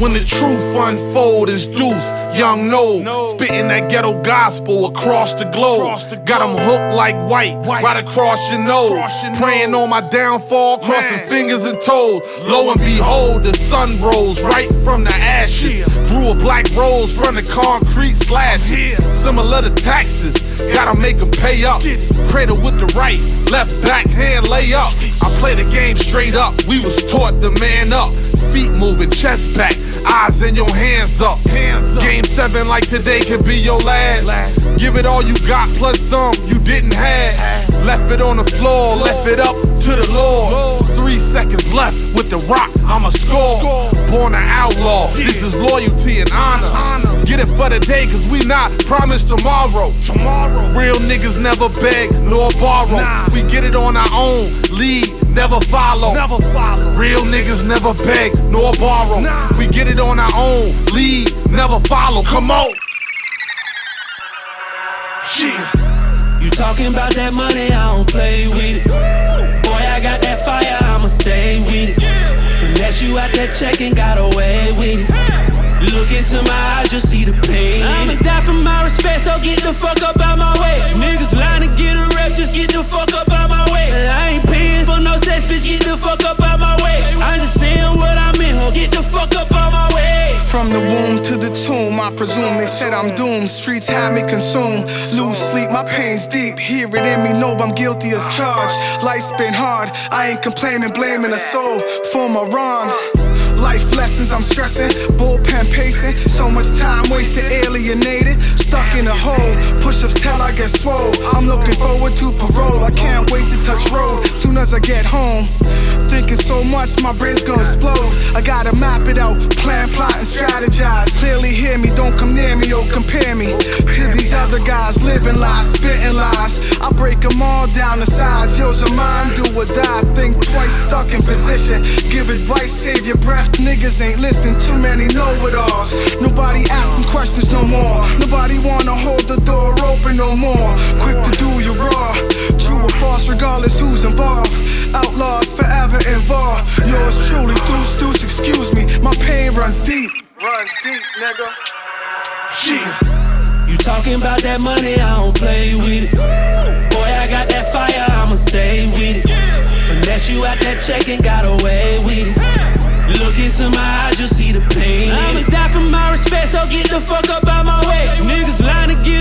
When the truth unfold is Deuce, Young No, spitting that ghetto gospel across the globe. Got them hooked like white, right across your nose. Praying on my downfall, crossing fingers and toes. Lo and behold, the sun rose right from the ashes. Grew a black rose from the concrete slashes. Similar to taxes, gotta make them pay up. Cradle with the right, left back hand lay up. I play the game straight up, we was taught to man up. Feet moving, chest back, eyes in your hands up. Game 7 like today could be your last. Give it all you got plus some you didn't have. Left it on the floor, left it up to the Lord. 3 seconds left with the rock, I'ma score. Born an outlaw, this is loyalty and honor. Get it for the day, cause we not promised tomorrow. Real niggas never beg nor borrow. We get it on our own, lead, never follow. Real niggas never beg nor borrow. We get it on our own, lead, never follow. Come on. You talking about that money, I don't play with it. Boy, I got that fire, I'ma stay with it. Finesse you out that check and got away with it. Look into my eyes, you'll see the pain. I'ma die for my respect, so get the fuck up out my way. Niggas lying to get a rep, just get the fuck up out my way. I ain't paying for no sex, bitch, get the fuck up out my way. I'm just saying what I meant, ho, get the fuck up out my way. From the womb to the tomb, I presume they said I'm doomed. Streets had me consumed, lose sleep, my pain's deep. Hear it in me, know I'm guilty as charged. Life's been hard, I ain't complaining, blaming a soul for my wrongs. Life lessons, I'm stressing, bullpen pacing. So much time wasted, alienated, stuck in a hole. Push-ups till I get swole. I'm looking forward to parole. I can't wait to touch road soon as I get home. Thinking so much, my brain's gonna explode. I gotta map it out, plan, plot, and strategize. Clearly hear me, don't come near me or compare me to these other guys living lies, spitting lies. I break them all down to size. Yours or mine, do or die. Think twice, stuck in position. Give advice, save your breath. Niggas ain't listening, too many know-it-alls. Nobody asking questions no more. Nobody wanna hold the door open no more. Quick to do you raw. True or false, regardless who's involved. Outlaws forever involved. Yours truly, Deuce, excuse me. My pain runs deep. Runs deep, nigga. You talking about that money, I don't play with it. Boy, I got that fire, I'ma stay with it. Finesse you out that check and got away with it. Look into my eyes, you'll see the pain. I'ma die for my respect, so get the fuck up out my way. Niggas lying to get